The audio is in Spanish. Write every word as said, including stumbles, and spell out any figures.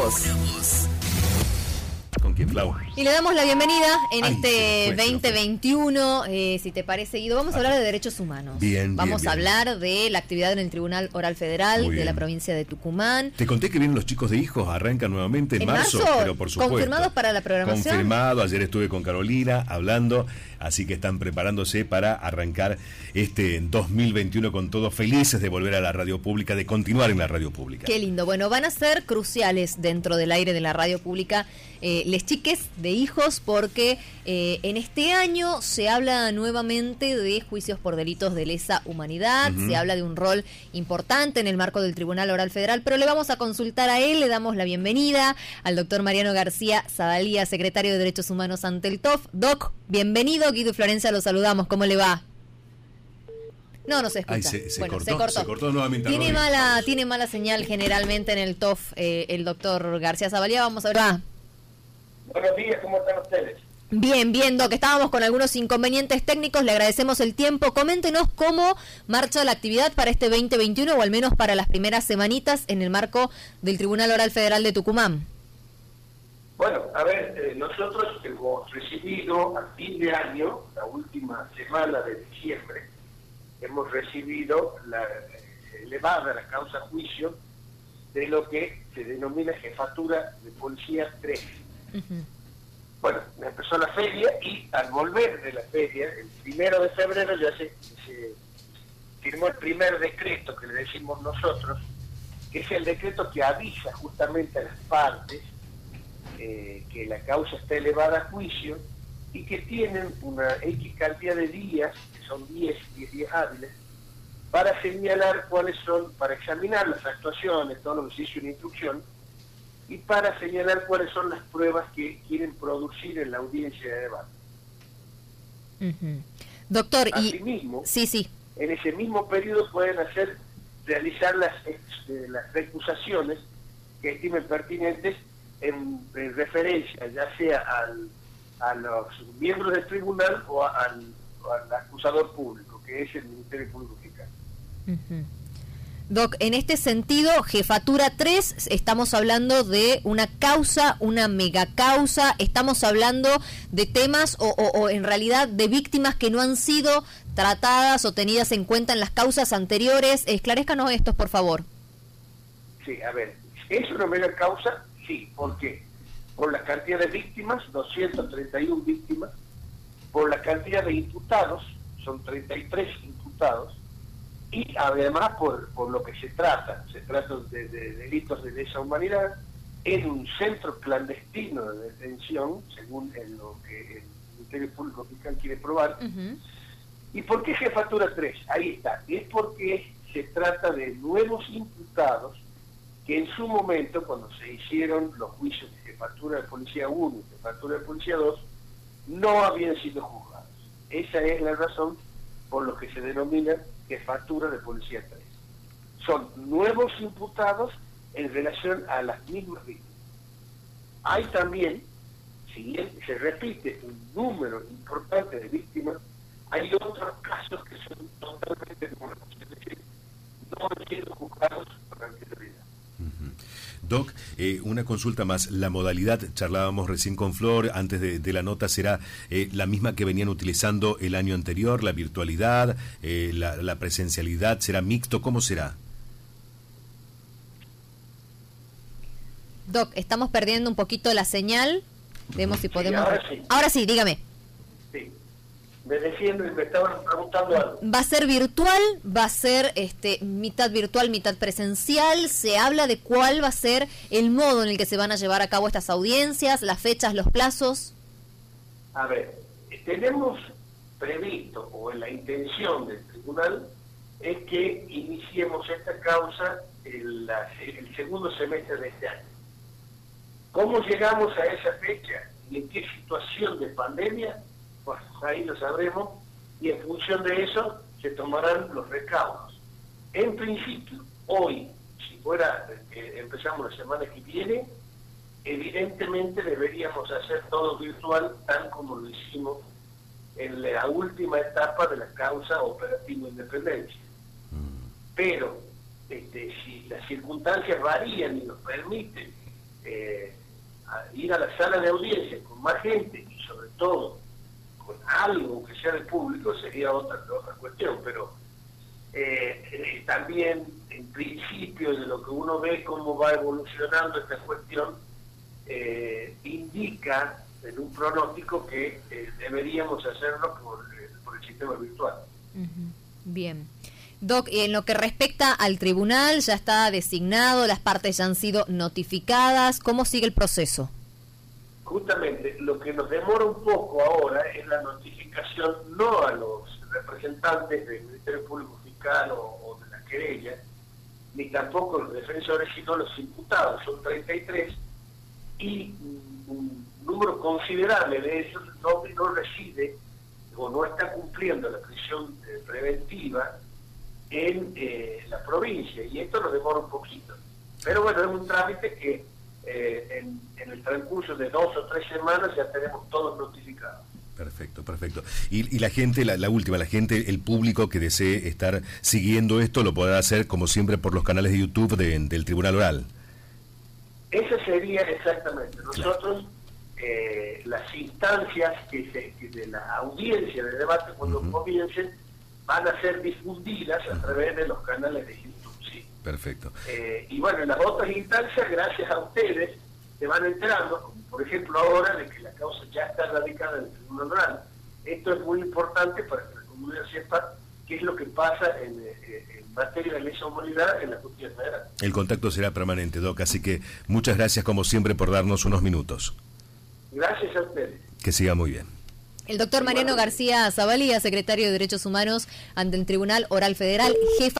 voz. ¿Con quién, Flau? Y le damos la bienvenida en Ay, este se fue, veinte veintiuno, eh, si te parece, Guido. Vamos a hablar de derechos humanos. Bien, Vamos bien, a bien. hablar de la actividad en el Tribunal Oral Federal Muy de la bien. provincia de Tucumán. Te conté que vienen los chicos de hijos, arrancan nuevamente en, ¿En marzo, marzo? pero por supuesto. ¿Confirmados para la programación? Confirmado, ayer estuve con Carolina hablando, así que están preparándose para arrancar este dos mil veintiuno con todo, felices de volver a la radio pública, de continuar en la radio pública. Qué lindo. Bueno, van a ser cruciales dentro del aire de la radio pública eh, les chiques de hijos, porque eh, en este año se habla nuevamente de juicios por delitos de lesa humanidad, uh-huh. Se habla de un rol importante en el marco del Tribunal Oral Federal, pero le vamos a consultar a él, le damos la bienvenida al doctor Mariano García Zadalía, secretario de Derechos Humanos ante el T O F. Doc, bienvenido, Guido y Florencia, lo saludamos, ¿cómo le va? No, no se escucha. Ay, se, se, bueno, cortó, se cortó. Se cortó nuevamente. Tiene mala, tiene mala señal generalmente en el T O F, eh, el doctor García Zadalía. Vamos a ver. Va. Buenos días, ¿cómo están ustedes? Bien, bien, Doc, estábamos con algunos inconvenientes técnicos, le agradecemos el tiempo. Coméntenos cómo marcha la actividad para este veinte veintiuno, o al menos para las primeras semanitas en el marco del Tribunal Oral Federal de Tucumán. Bueno, a ver, eh, nosotros hemos recibido a fin de año, la última semana de diciembre, hemos recibido la eh, elevada la causa juicio de lo que se denomina Jefatura de Policía tres. Uh-huh. Bueno, empezó la feria y al volver de la feria, el primero de febrero ya se, se firmó el primer decreto que le decimos nosotros, que es el decreto que avisa justamente a las partes eh, que la causa está elevada a juicio y que tienen una X cantidad de días, que son diez, diez días hábiles, para señalar cuáles son, para examinar las actuaciones, todo lo que se hizo en instrucción, y para señalar cuáles son las pruebas que quieren producir en la audiencia de debate. Uh-huh. Doctor, Asimismo, y... sí, sí. en ese mismo periodo pueden hacer, realizar las, eh, las recusaciones que estimen pertinentes en, en referencia ya sea al, a los miembros del tribunal o a, al, o al acusador público, que es el Ministerio Público Fiscal. Uh-huh. Doc, en este sentido, Jefatura tres, estamos hablando de una causa, una megacausa, estamos hablando de temas o, o, o en realidad de víctimas que no han sido tratadas o tenidas en cuenta en las causas anteriores. Esclarezcanos estos, por favor. Sí, a ver, ¿es una megacausa? Sí, ¿por qué? Por la cantidad de víctimas, doscientas treinta y una víctimas, por la cantidad de imputados, son treinta y tres imputados, y además por, por lo que se trata, se trata de, de delitos de lesa humanidad en un centro clandestino de detención, según en lo que el Ministerio Público Fiscal quiere probar. Uh-huh. ¿Y por qué Jefatura tres? Ahí está, es porque se trata de nuevos imputados que en su momento, cuando se hicieron los juicios de Jefatura de Policía uno y Jefatura de Policía dos, no habían sido juzgados. Esa es la razón por lo que se denomina Jefatura de Policía tres. Son nuevos imputados en relación a las mismas víctimas. Hay también, si bien se repite un número importante de víctimas, hay otros casos que son totalmente nuevos, es decir, no han sido juzgados con anterioridad. Doc, eh, una consulta más. La modalidad, charlábamos recién con Flor, antes de, de la nota, ¿será eh, la misma que venían utilizando el año anterior? ¿La virtualidad, eh, la, la presencialidad? ¿Será mixto? ¿Cómo será? Doc, estamos perdiendo un poquito la señal. Vemos si podemos... Sí, ahora sí. Ahora sí, dígame. Sí. Me decían, me estaban preguntando algo. ¿Va a ser virtual? ¿Va a ser este mitad virtual, mitad presencial? ¿Se habla de cuál va a ser el modo en el que se van a llevar a cabo estas audiencias, las fechas, los plazos? A ver, tenemos previsto, o en la intención del tribunal, es que iniciemos esta causa en la, el segundo semestre de este año. ¿Cómo llegamos a esa fecha y en qué situación de pandemia? Pues ahí lo sabremos, y en función de eso se tomarán los recaudos. En principio, hoy, si fuera que empezamos la semana que viene, evidentemente deberíamos hacer todo virtual, tal como lo hicimos en la última etapa de la causa Operativo Independencia. Pero este, si las circunstancias varían y nos permiten eh, a ir a la sala de audiencia con más gente y sobre todo con algo que sea de público sería otra, otra cuestión, pero eh, eh, también en principio de lo que uno ve cómo va evolucionando esta cuestión, eh, indica en un pronóstico que eh, deberíamos hacerlo por, eh, por el sistema virtual. Uh-huh. Bien. Doc, en lo que respecta al tribunal, ya está designado, las partes ya han sido notificadas, ¿cómo sigue el proceso? Justamente, lo que nos demora un poco ahora es la notificación no a los representantes del Ministerio Público Fiscal o, o de la querella, ni tampoco a los defensores, sino a los imputados, son treinta y tres, y un número considerable de ellos no, no reside o no está cumpliendo la prisión eh, preventiva en eh, la provincia, y esto nos demora un poquito. Pero bueno, es un trámite que eh, en, en el transcurso de dos o tres semanas ya tenemos todos notificados. Perfecto, perfecto. Y, y la gente, la, la última, la gente, el público que desee estar siguiendo esto, lo podrá hacer como siempre por los canales de YouTube de, del Tribunal Oral. Esa sería exactamente. Nosotros, claro. eh, las instancias que, se, que de la audiencia de debate, cuando uh-huh. comiencen, van a ser difundidas a través de los canales de YouTube, sí. Perfecto. Eh, y bueno, en las otras instancias, gracias a ustedes, se van enterando, como por ejemplo ahora, de que la causa ya está radicada en el Tribunal Oral. Esto es muy importante para que la comunidad sepa qué es lo que pasa en, en materia de lesa humanidad en la justicia federal. El contacto será permanente, Doc, así que muchas gracias como siempre por darnos unos minutos. Gracias a ustedes. Que siga muy bien. El doctor Mariano García Zavalía, secretario de Derechos Humanos ante el Tribunal Oral Federal, jefa